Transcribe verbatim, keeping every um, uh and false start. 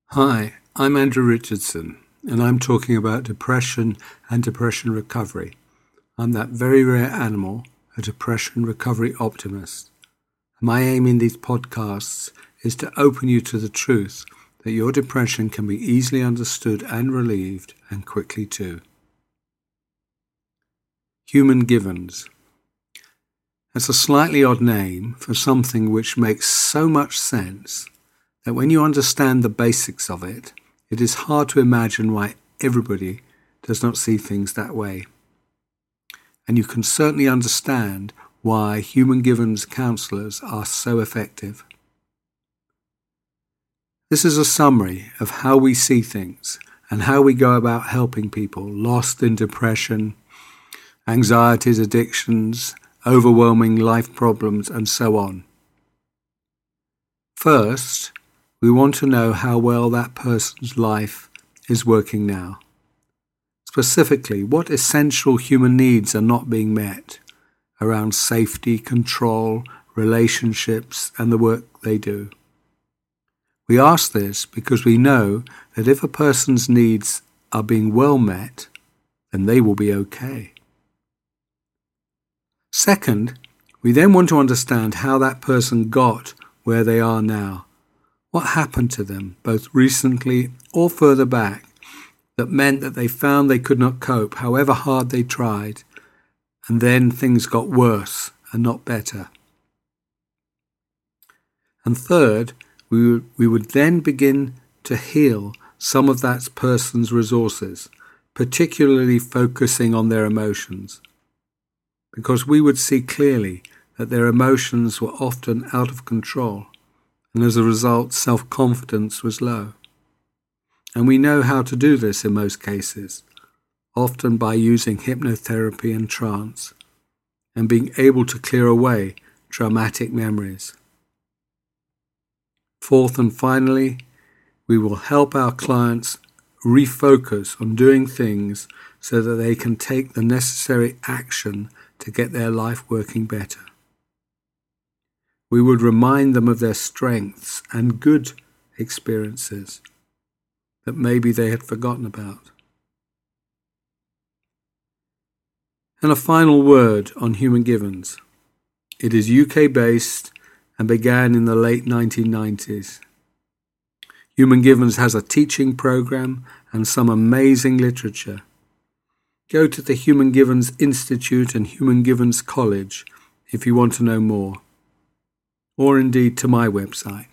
Hi, I'm Andrew Richardson, and I'm talking about depression and depression recovery. I'm that very rare animal, a depression recovery optimist. My aim in these podcasts is to open you to the truth that your depression can be easily understood and relieved, and quickly too. Human Givens. That's a slightly odd name for something which makes so much sense that when you understand the basics of it, it is hard to imagine why everybody does not see things that way. And you can certainly understand why Human Givens counsellors are so effective. This is a summary of how we see things and how we go about helping people lost in depression, anxieties, addictions, overwhelming life problems, and so on. First, we want to know how well that person's life is working now. Specifically, what essential human needs are not being met around safety, control, relationships, and the work they do. We ask this because we know that if a person's needs are being well met, then they will be okay. Second, we then want to understand how that person got where they are now. What happened to them, both recently or further back, that meant that they found they could not cope, however hard they tried, and then things got worse and not better. And third, we would, we would then begin to heal some of that person's resources, particularly focusing on their emotions, because we would see clearly that their emotions were often out of control, and as a result, self-confidence was low. And we know how to do this in most cases, often by using hypnotherapy and trance, and being able to clear away traumatic memories. Fourth and finally, we will help our clients refocus on doing things so that they can take the necessary action to get their life working better. We would remind them of their strengths and good experiences that maybe they had forgotten about. And a final word on Human Givens. It is U K-based and began in the late nineteen nineties. Human Givens has a teaching program and some amazing literature. Go to the Human Givens Institute and Human Givens College if you want to know more, or indeed to my website.